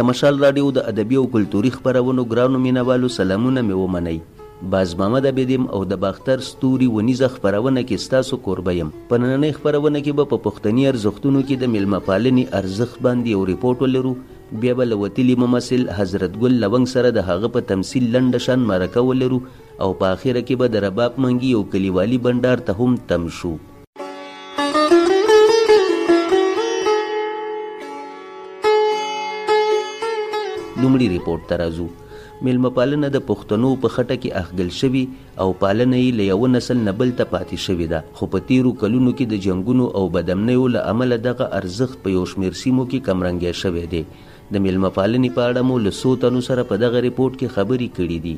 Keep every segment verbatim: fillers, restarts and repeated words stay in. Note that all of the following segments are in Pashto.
د مشال راډیو د ادبي او کلتوري خپرونو ګرانو مینوالو سلامونه مې ومنئ. باز محمد عبیدیم او د باختر ستوري ونیزه خپرونه کې ستاسو کوربه یم. په نننۍ خپرونه کې به په پښتني ارزښتونو کې د میلمه پالنې ارزښت باندې یو ریپورټ ولرو. بیا به له وتلي ممثل حضرت ګل لونګ سره د هغه په تمثیل لنډه شان مرکه ولرو او په آخره کې به د رباب منګي او کلیوالي بنډار ته هم تم شو. لومړي ریپورټ ته راځو. میلمه پالنه د پښتنو په خټه کې اخګل شوي او پالنه یې له یوه نسل نه بل ته پاتې شوې ده، خو په تیرو کلونو کې د جنګونو او بدامنیو له امله دغه ارزښت په یو شمېر سیمو کې کمرنګی شوی دی. د میلمه پالنې په اړه مو له څو تنو سره په دغه ریپورټ کې خبرې کړي دي.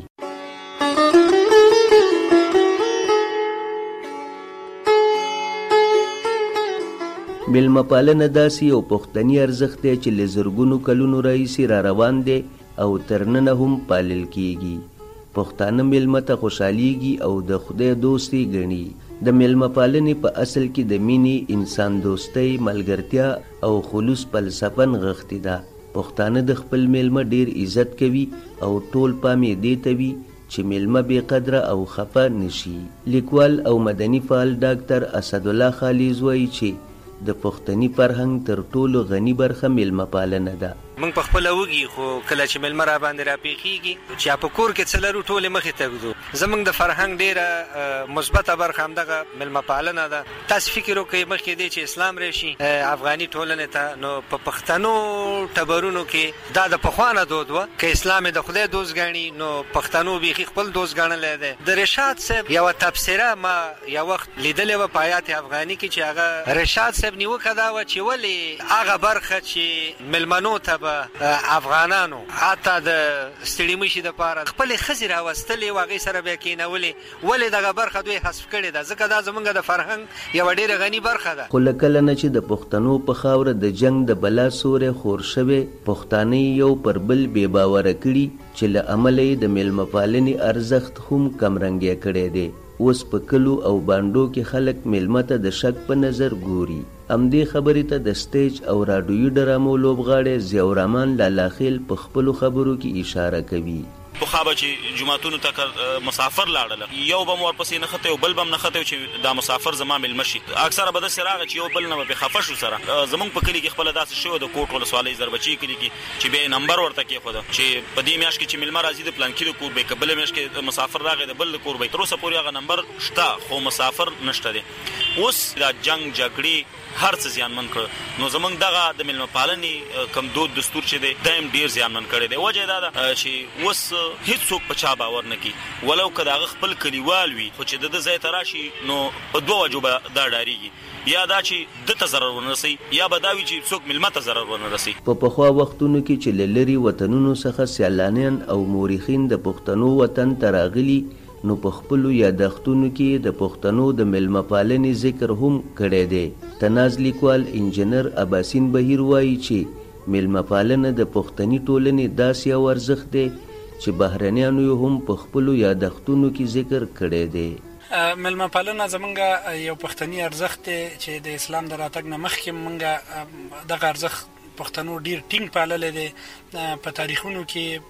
میلمه پالنه داسې یو پښتني ارزښت دی چې له زرګونو کلونو راهیسې را روان دی او تر ننه هم پالل کیږي. پښتانه میلمه ته خوشحالیږي او د خدای دوستي ګڼي. د میلمه پالنې په اصل کې د مینې، انسان دوستۍ، ملګرتیا او خلوص فلسفه نغښتې ده. پښتانه د خپل میلمه ډیر عزت کوي او ټول پام یې دې ته وي چې میلمه بې قدره او خفه نشي. لیکوال او مدني فعال ډاکټر اسدالله خالیز وایي چې د پښتني فرهنګ تر ټولو غني برخه میلمه پالنه ده. موږ په خپله وږي خو کله چې میلمه را باندې راپېښېږي چې په کور کې څه لرو ټولې مخې ته ږدو. زموږ د فرهنګ ډېره مثبته برخه همدغه میلمه پالنه ده. تاسو فکر وکړئ مخکې دی چې اسلام راشي افغاني ټولنې ته، نو په پښتنو ټبرونو کې دا د پخوا نه دود وه. که اسلام د خدای دوست ګڼي نو پښتنو بیخي خپل دوست ګڼلی دی. د رشاد صاحب یوه تبصره ما یو وخت لیدلې وه په آیات افغاني کې چې هغه رشاد صاحب نیوکه دا وه چې ولې هغه برخه چې میلمنو ته افغانانو حتی د ستړي مشي دپاره خپلې ښځې راوستلې و، هغې سره بیا کېنولې، ولې دغه برخه دوی حذف کړې ده؟ ځکه دا زموږ د فرهنګ یوه ډېره غني برخه ده. خو له کله نه چې د پښتنو په خاوره د جنګ د بلا سوری خور شوی، پښتانه یو پر بل بې باوره کړي چې له امله یې د میلمه پالنې ارزښت هم کمرنګی کړی دی. اوس په کلو او بانډو کې خلک میلمه ته د شک په نظر ګوري. همدې خبرې ته د سټیج او راډیویي ډرامو لوبغاړی ضیاء الرحمن لالاخیل په خپلو خبرو کې اشاره کوي. پخوا به چې جوماتونو ته مسافر لاړله، یو به م ورپسې نښتی او بل به م نښتی چې دا مسافر زما میلمه شي. اکثره به داسې راغی چې یو بل نه به پرې خفه شو. سره زموږ په کلي کې خپله داسې شوی د کوټ ولسوالۍ زربچي کلي کې چې بیا یې نمبر ورته کېښوده چې په دې میاشت کې چې میلمه راځي د پلانکي د کور به یې، که بله میاشت کې مسافر راغی د بل د کور به یې. تر اوسه پورې هغه نمبر شته خو مسافر نشته دی. اوس دا جنګ جګړې هر څه زیانمن کړه، نو زموږ دغه د میلمه پالنې کم دود دستور چې دی دا هم ډېر زیانمن کړی دی. وجه دا ده چې اوس هېڅوک په چا باور نه کوي، ولو که د هغه خپل کلیوال وي، خو چې د ده ځای ته راشي نو په دوه وجو به دا ډارېږي، یا دا چې ده ته ضرر ونه رسوي، یا به دا وي چې څوک میلمه ته ضرر ونه رسوي. په پخوا وختونو کې چې له لرې وطنونو څخه سیلانیان او مورخین د پښتنو وطن ته راغلي، نو په خپلو یادښتونو کې د پښتنو د میلمه پالنې ذکر هم کړی دی. تناز لیکوال انجینر اباسین بهیر وایي چې میلمه پالنه د پښتني ټولنې داسې یو ارزښت دی چې بهرنیانو یې هم په خپلو یادښتونو کې ذکر کړی دی. میلمه پالنه زمونږ یو پښتني ارزښت دی چې د اسلام د راتګ نه مخکې مونږ دغه ارزښت پښتنو ډیر ټینګ پاللی دی. په تاریخونو کې،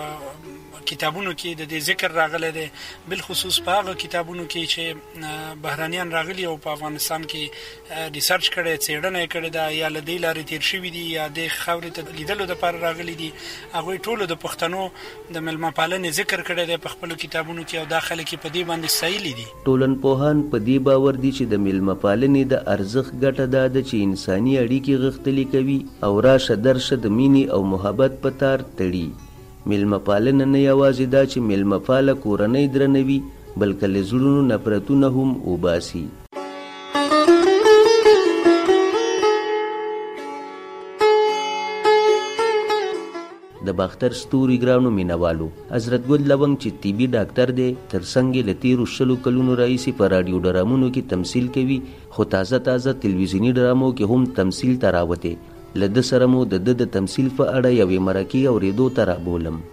په کتابونو کې د دې ذکر راغلی دی، بالخصوص په هغه کتابونو کې چې بهرانیان راغلي او په افغانستان کې ریسرچ کړی، څېړنه یې کړې ده، یا له دې لارې تېر شوي دي یا د خاورې ته لیدلو دپاره راغلي دي. هغوی ټولو د پښتنو د میلمه پالنې ذکر کړی دی په خپلو کتابونو کې، او دا خلک یې په دې باندې ستایلي دي. ټولنپوهان په دې باور دي چې د میلمه پالنې د ارزښت ګټه دا ده چې انساني اړیکې غښتلي کوي او راشه درشه د مینې او محبت په تار تړي. میلمه پالنه نه یوازې دا چې میلمه پاله کورنۍ درنوي، بلکې له زړونو نفرتونه هم وباسي. د باختر ستوري ګرانو مینوالو، حضرت ګل لونګ چې طبي ډاکټر دی، تر څنګ له تیرو شلو کلونو راهیسې په راډیو ډرامونو کې تمثیل کوي، خو تازه تازه تلویزیوني ډرامو کې هم تمثیل ته راوتی. له ده سره مو د ده د تمثیل په اړه یوې مرکې اورېدو ته رابولم.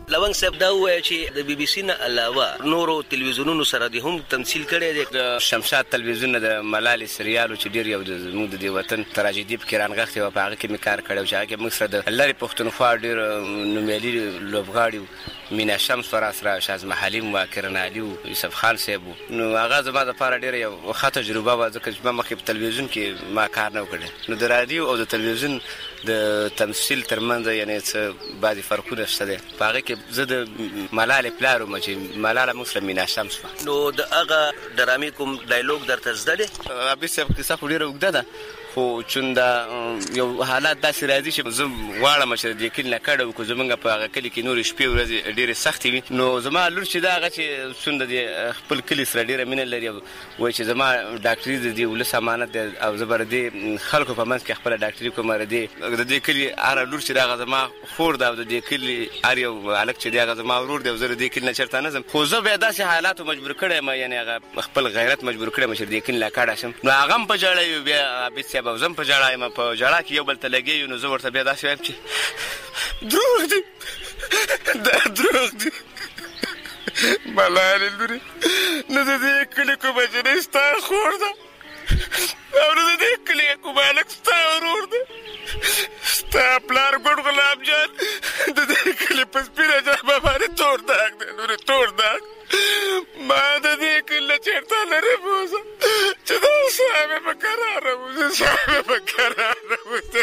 لونګ صاحب دا وایي چې د بي بي سي نه علاوه نورو تلویزیونونو سره د هم تمثیل کړی دی. د شمشاد تلویزیون د ملالې سریالو چې ډېر یو زموږ د دې وطن تراژیدي پکې رانغښتې وه، په هغه کې مې کار کړی و چې هغه کې موږ سره د لرې پښتونخوا ډېر نومیالي لوبغاړي مینا شمس ور سره، شازم حلیم و، کرن علي و، یوسف خان صاحب و. نو هغه زما دپاره ډېره یو ښه تجربه وه، ځکه چې ما مخکې په تلویزیون کې ما کار نه و کړی. نو د راډیو او د تلویزیون د تمثیل ترمنځ یعنې څه بعضې فرقونه شته دی. په هغې کې زه د ملالې پلار وم چې ملاله موږ سره مینا شمس وه. نو د هغه ډرامې کوم ډایلوګ درته زده دی؟ عابد صاحب کیسه خو ډېره اوږده ده، خو چون دا یو حالات داسې راځي چې زه غواړم چې د دې کلي نه کډه وکړو. زمونږ په هغه کلي کې نورې شپې ورځې ډېرې سختې وي. نو زما لور چې دا هغه چې څومره د خپل کلي سره ډېره مینه لري، وایي چې زما ډاکټري د دې ولس امانت دی او زه به د دې خلکو په منځ کې خپله ډاکټري کوم. د دې کلي هره لور چې دی هغه زما خور ده او د دې کلي هر یو هلک چې دی هغه زما ورور دی او زه د دې کلي نه چېرته نه ځم. خو زه بیا داسې حالاتو مجبور کړی یم، یعنې هغه خپل غیرت مجبور کړی یم چې د دې کلي نه کډه شم. نو هغه هم په ژړا وي، بیا عابد صاحب او زه هم په ژړا یم. په ژړا کې یو بل ته لګېږو. نو زه ورته بیا داسې وایم چې دروغ دي، دا دروغ دي ملالې لورې، نه د دې کلي کومه جنۍ ستا خور ده او نه د دې کلي کوم هلک ستا ورور ده. ستا پلار ګوډ غلام جان د دې کلي په سپینه جامه باندې تور داغ دی لورې، تور داغ. ما د دې کلي نه چېرته لرې بوځه چې دا ساه مې په کراره وځه، ساه مې په کراره وځه.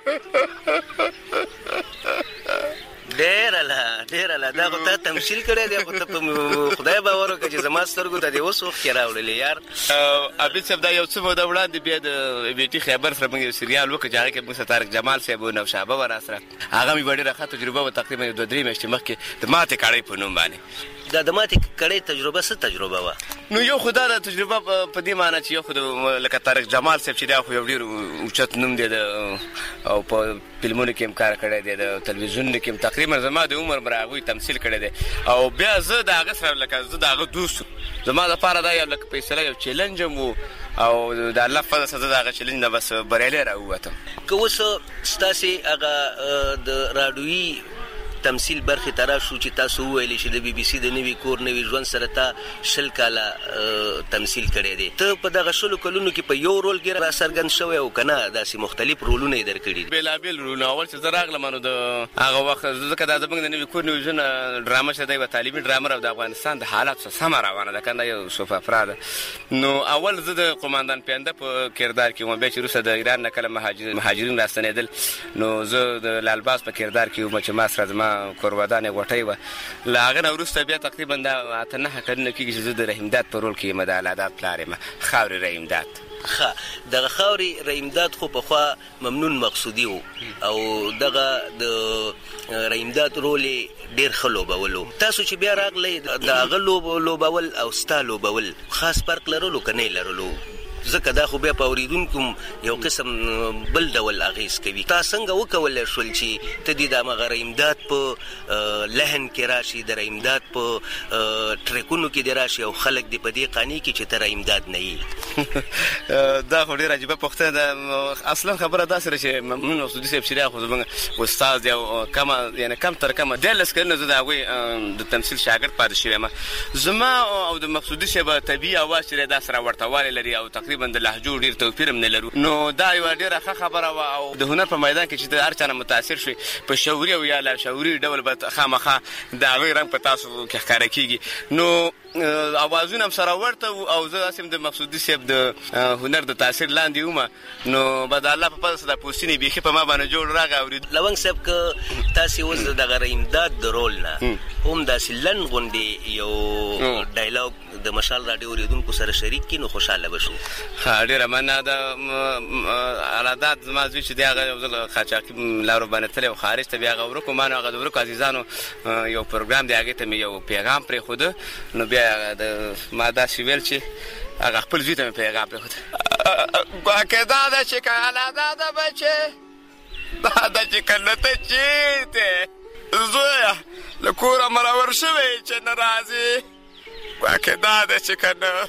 ډېره لا ډېره لا دا خو تا تمثیل کړی دی، خو ته په خدای باور وکړه چې زما سترګو ته دې اوس وختې راوړلې یار. عابد صاحب دا یو څه موده وړاندې بیا د بي ټي خیبر سره موږ یو سریال وکړ چې هغه کې موږ سره طارق جمال صاحب و، نوشابه وه راسره. هغه مې به ډېره ښه تجربه وه، تقریبا یو دوه درې میاشتې مخکې د ماتې کړۍ په نوم باندې. دا د ماتې کړۍ تجربه څه تجربه وه؟ نو یو خو دا د تجربه په دې معنی چې یو خو لکه طارق جمال صاحب چې دا خو یو ډېر اوچت نوم دی او په فلمونو کې هم کار کړی دی، د تلویزیون کې هم تقریبا زما د عمر بر هغوی تمثیل کړی دی. او بیا زه د هغه سره لکه زه د هغه دوست وم. زما دپاره دا یو لکه فیصله یو چیلنج هم و او د الله فضل سره زه د هغه چیلنج نه بس بریالی راووتم. که اوس ستاسې هغه د راډیوي تمثیل برخې ته راشو چې تاسو وویلې چې د بي بي سي د نوي کور نوي ژوند سره تا شل کاله تمثیل کړی دی. ته په دغه شلو کلونو کې په یو رول کې را څرګند شوی او که نه داسې مختلف رولونه یې درکړي دي؟ بېلابېل رولونه. اول چې زه راغلم نو د هغه وخت ځکه دا زموږ د نوي کور نوي ژوند ډرامه چې دی یوه تعلیمي ډرامه او د افغانستان د حالاتو سره سمه روانه ده، که نه یو صوف افرا ده. نو اول زه د قماندان پینده په کردار کې وم، بیا چې وروسته د ایران نه کله مهاجرین راستنېدل نو زه د لالباس په کردار کې وم چې ما سره زما کورودانې غوټۍ وه. له هغه نه وروسته بیا تقریبا دا اته نهه کلونه کېږي چې زه د رحیمداد په رول کې یم، د الاداد پلار یم، خاورې رحیمداد. ښه، دغه خاورې رحیمداد خو پخوا ممنون مقصودي و او دغه د رحیمداد رول یې ډېر ښه لوبولو. تاسو چې بیا راغلی د هغه لوبول او ستا لوبول خاص فرق لرلو که نه لرلو؟ ځکه دا خو بیا په اورېدونکو یو قسم بل ډول اغېز کوي. تا څنګه وکولی شول چې ته دې د همغه رحیمداد په لحن کې راشي، د رحیمداد په ټریکونو کې دې راشي او خلک دې په دې قانع کړي چې ته رحیمداد نه یې؟ دا خو ډېره عجیبه پوښتنه ده. اصلا خبره داسې ده چې ممنون مقصودي صاحب چې دی خو زموږ استاد دی او کمه یعنې کم تر کمه دیارلس کلونه زه د هغوی د تمثیل شاګرد پاتې شوی یم. زما او د مقصودي صاحب طبیعي اواز چې دی دا سره ورته والی لري او تقریبا د لهجو ډېر توپیر هم نه لرو. نو دا یوه ډېره ښه خبره وه او د هنر په میدان کې چې د هر چا نه متاثر شوي په شعوري او یا لاشعوري ډول به خامخا د هغوی رنګ په تاسو کې ښکاره کېږي. نو اوازونه هم سره ورته وو او زه داسې هم د مقصودي صاحب د هنر د تاثیر لاندې ومه. نو به د الله په فضل سره دا پوستینې بیخي په ما باندې جوړ راغی. اورېد لونګ صاحب که تاسې اوس د دغه رحیمداد د رول نه هم داسې لنډ غوندې یو ډایلاګ د مشال راډیو اورېدونکو سره شریک کړي نو خوشحاله به شو. ها ډېره مننه. د الاداد زما زوی چې دی هغه یو ځل قاچاقي لارو باندې تللی و خارج ته، بیا هغه ورکو ما نو هغه د ورکو عزیزانو یو پروګرام دی هغې ته مې یو پیغام پرېښوده. نو بیا د ما داسې ویل چې هغه خپل زوی ته مې پیغام پرېښوده. ګواکې دا ده چې که الاداده بچې دا ده چې که نه ته چېرته زویه له کوره مرور شوی چې نه راځې. ګواکې دا ده چې که نه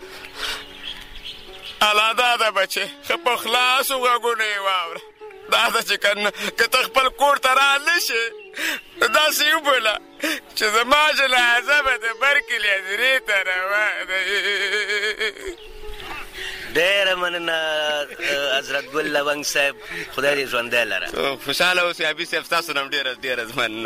الاداده بچې ښه په خلاصو غوږونو یې واوره. دا ده چې که نه که ته خپل کور ته را نه شې داسې وبوله چې زما جنازه به د برکلي هدیرې ته روانه ډېره مننه حضرت ګل لونګ صاحب، خدای دې ژوندی لره. خوشحاله اوسئ حبیب صاحب، ستاسو نه هم ډېره ډېره مننه.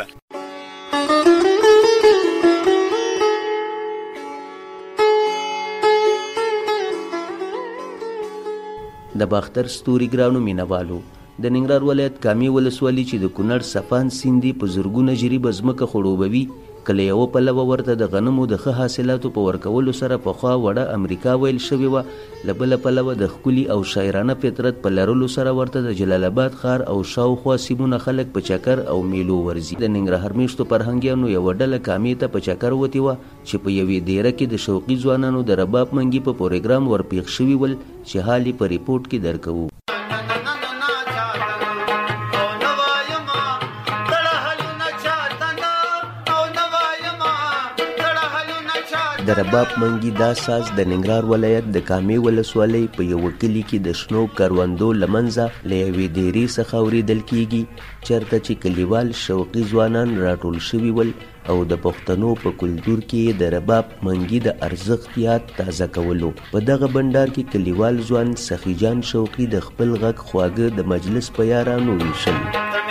د باختر ستوري ګرانو مینوالو، د ننګرهار ولایت کامې ولسوالي چې د کونړ سپان سیند په زرګونه جریبه ځمکه خړوبوي، کله یوه پلوه ورته د غنمو د ښه حاصلاتو په ورکولو سره پخوا وړه امریکا ویل شوې وه، له بله پلوه د ښکلي او شاعرانه فطرت په لرلو سره ورته د جلال آباد ښار او شاوخوا سیمونه خلک په چکر او میلو ورځي. د ننګرهار میشتو فرهنګیانو یوه ډله کامې ته په چکر وتې وه چې په یوې دیره کې د شوقي ځوانانو د رباب منګي په پروګرام ورپېښ شوي ول، چې حال یې په ریپورټ کې درکوو. د رباب منګي دا ساز د ننګرهار ولایت د کامې ولسوالۍ په یوه کلي کې د شنو کروندو له منځه له یوې دیرې څخه اورېدل کېږي، چېرته چې کلیوال شوقي ځوانان راټول شوي ول او د پښتنو په کلتور کې د رباب منګي د ارزښت یاد تازه کولو. په دغه بنډار کې کلیوال ځوان سخي جان شوقي د خپل غږ خواږه د مجلس په یارانو ویشل.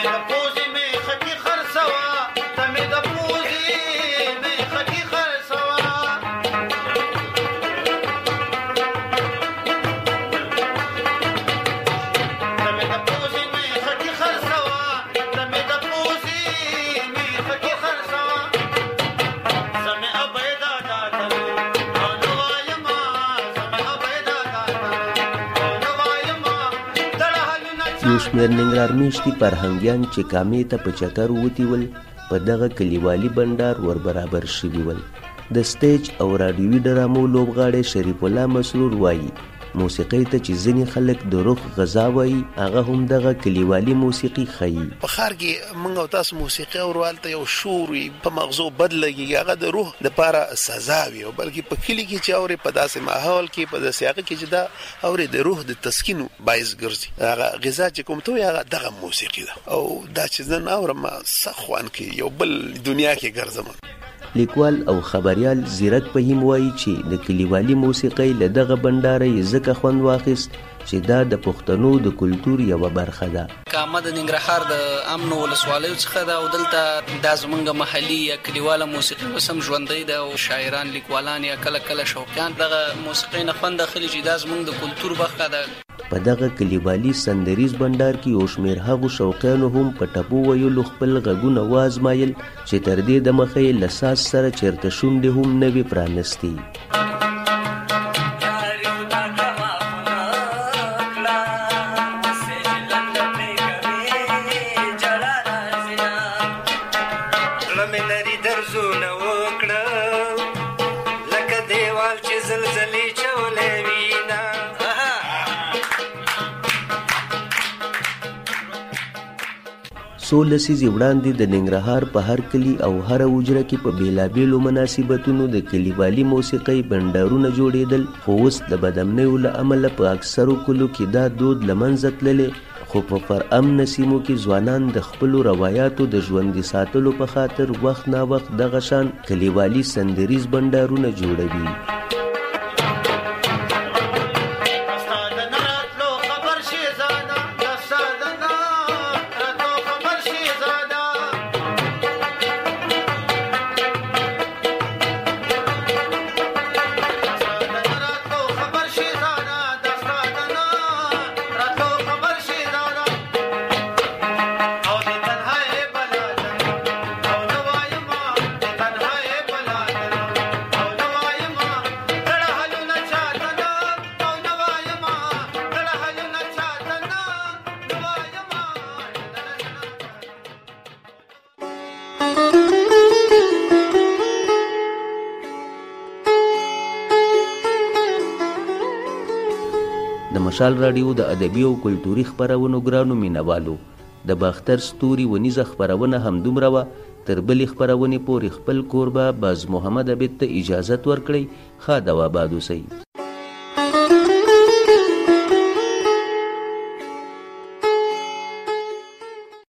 یو شمېر ننګرهار میشتي فرهنګیان چې کامې ته په چکر وتي ول، په دغه کلیوالي بنډار ور برابر شوي ول. د سټیج او راډیوي ډرامو لوبغاړی شریف الله مسرور وایي موسیقۍ ته چې ځینې خلک د روح غذا وایي، هغه هم دغه کلیوالي موسیقي ښیي. په ښار کې موږ او تاسو موسیقي اورو، هلته یو شور وي، په مغزو بد لګېږي، هغه د روح دپاره سزا وي. او بلکې په کلي کې چې اورې، په داسې ماحول کې، په داسې هغه کې چې دا اورې، د روح د تسکین باعث ګرځي. هغه غذا چې کوم ته وایي، هغه دغه موسیقي ده. او دا چې زه نه اورم، ما څه خوند کوي، یو بل دنیا کې ګرځم. لیکوال او خبریال زیرک فهیم وایي چې د کلیوالي موسیقۍ له دغه بنډاره یې ځکه خوند واخیست چې دا د پښتنو د کلتور یوه برخه ده. کامه د ننګرهار د امنو ولسوالیو څخه ده، او دلته دا زمونږ محلي یا کلیواله موسیقي اوس هم ژوندی ده، او شاعران لیکوالان یا کله کله شوقیان دغه موسیقۍ نه خوند اخلي چې دا زمونږ د کلتور برخه ده. په دغه کلیوالي سندریز بنډار کې یو شمېر هغو شوقیانو هم په ټپو ویلو خپل غږونه وازمایل چې تر دې دمخه یې له ساز سره چېرته شونډې هم نه وې پرانستې. څو لسیزې وړاندې د ننګرهار په هر کلي او هره حجره کې په بېلابېلو مناسبتونو د کلیوالي موسیقۍ بنډارونه جوړېدل، خو اوس د بدامنیو له امله په اکثرو کلو کې دا دود له منځه تللی، خو په پرامنه سیمو کې ځوانان د خپلو روایاتو د ژوندي ساتلو په خاطر وخت ناوخت دغه شان کلیوالي سندریز بنډارونه جوړوي. د مشال راډیو د ادبي او کلتوري خپرونو ګرانو مینوالو، د باختر ستوري ونیزه خپرونه همدومره وه. تر بلې خپرونې پورې خپل کوربه باز محمد عبید ته اجازت ورکړئ. ښه د آباد اوسئ.